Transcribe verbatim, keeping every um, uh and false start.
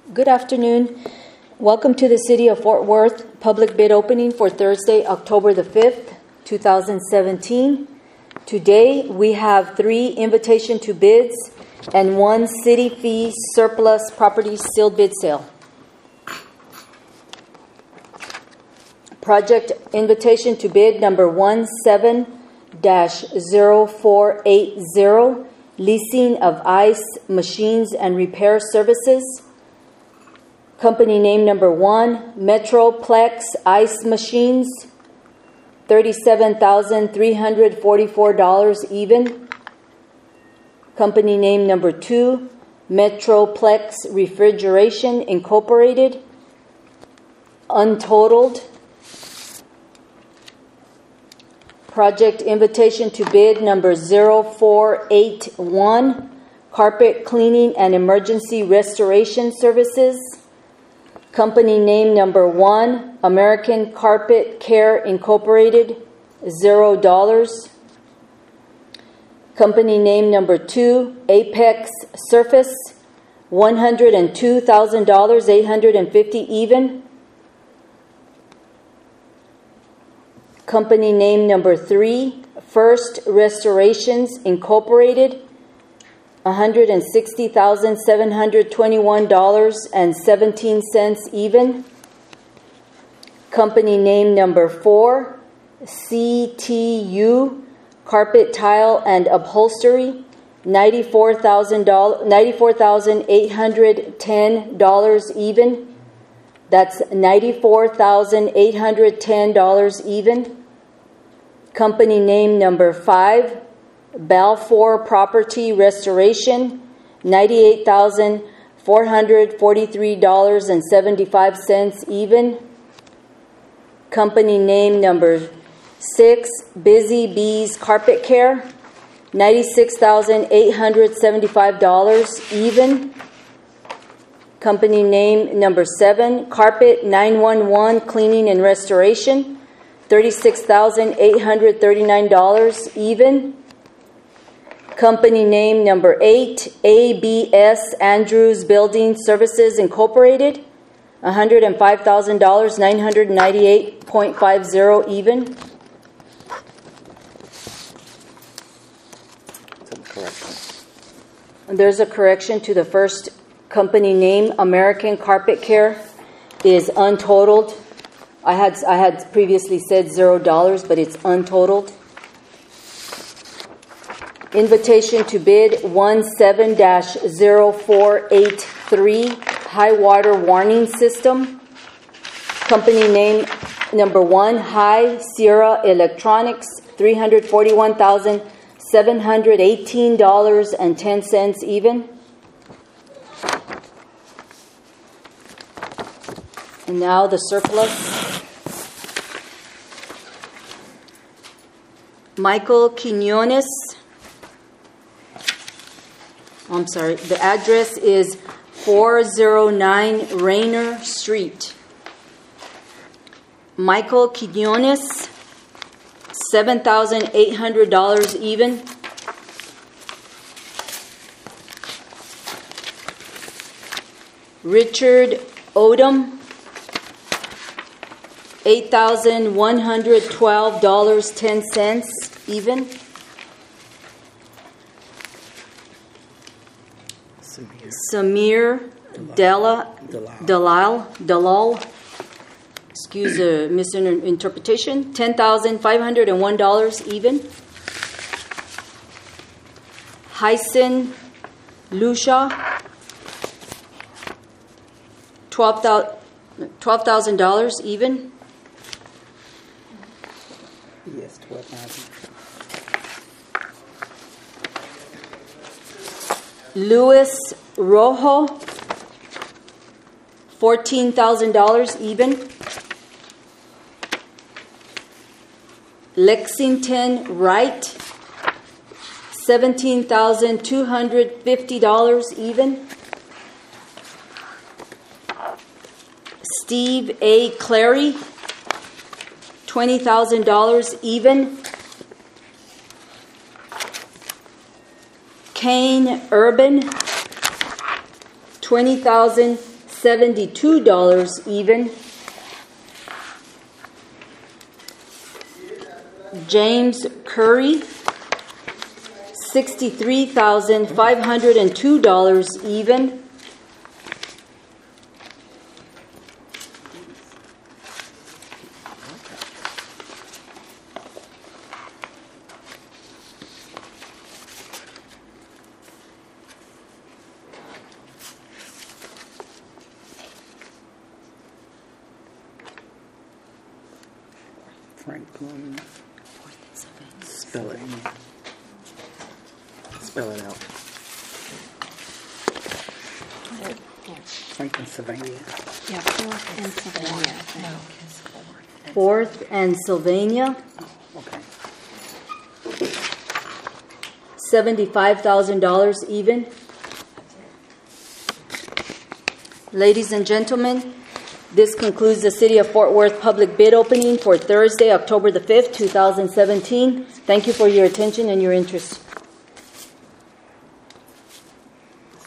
Good afternoon. Welcome to the City of Fort Worth public bid opening for Thursday, October the fifth, two thousand seventeen. Today we have three invitation to bids and one city fee surplus property sealed bid sale. Project invitation to bid number one seven dash zero four eight zero, leasing of ice machines and repair services. Company name number one, Metroplex Ice Machines, thirty-seven thousand three hundred forty-four dollars even. Company name number two, Metroplex Refrigeration Incorporated, untotaled. Project invitation to bid number zero four eight one, Carpet Cleaning and Emergency Restoration Services. Company name number one, American Carpet Care Incorporated, zero dollars. Company name number two, Apex Surface, one hundred two thousand dollars, eight hundred fifty dollars even. Company name number three, First Restorations Incorporated, one hundred sixty thousand seven hundred twenty-one dollars and seventeen cents even. Company name number four, C T U Carpet Tile and Upholstery, ninety-four thousand eight hundred ten dollars even. That's ninety-four thousand eight hundred ten dollars even. Company name number five, Balfour Property Restoration, ninety-eight thousand four hundred forty-three dollars and seventy-five cents even. Company name number six, Busy Bees Carpet Care, ninety-six thousand eight hundred seventy-five dollars even. Company name number seven, Carpet nine one one Cleaning and Restoration, thirty-six thousand eight hundred thirty-nine dollars even. Company name number eight, A B S Andrews Building Services Incorporated, one hundred five thousand dollars, nine hundred ninety-eight dollars and fifty cents even. There's a correction to the first company name, American Carpet Care, is untotaled. I had I had previously said zero dollars, but it's untotaled. Invitation to bid one seven dash zero four eight three, High Water Warning System. Company name number one, High Sierra Electronics, three hundred forty-one thousand seven hundred eighteen dollars and ten cents even. And now the surplus. Michael Quinones. I'm sorry. The address is four oh nine Rayner Street. Michael Quinones, seven thousand eight hundred dollars even. Richard Odom, eight thousand one hundred twelve dollars and ten cents even. Samir Della Dalal Dalal, excuse a misinterpretation, ten thousand five hundred one dollars even. Hyson Lucia, twelve thousand dollars even. Yes, twelve thousand. Luis Rojo, fourteen thousand dollars even. Lexington Wright, seventeen thousand two hundred fifty dollars even. Steve A. Clary, twenty thousand dollars even. Kane Urban, twenty thousand seventy-two dollars even. James Curry, sixty-three thousand five hundred two dollars even. Franklin. Spell it. Spell it out. Franklin, Sylvania. Yeah, Fourth and Sylvania. No, his fourth. Fourth and Sylvania, Okay. seventy-five thousand dollars even. Ladies and gentlemen, this concludes the City of Fort Worth public bid opening for Thursday, October the fifth, two thousand seventeen. Thank you for your attention and your interest.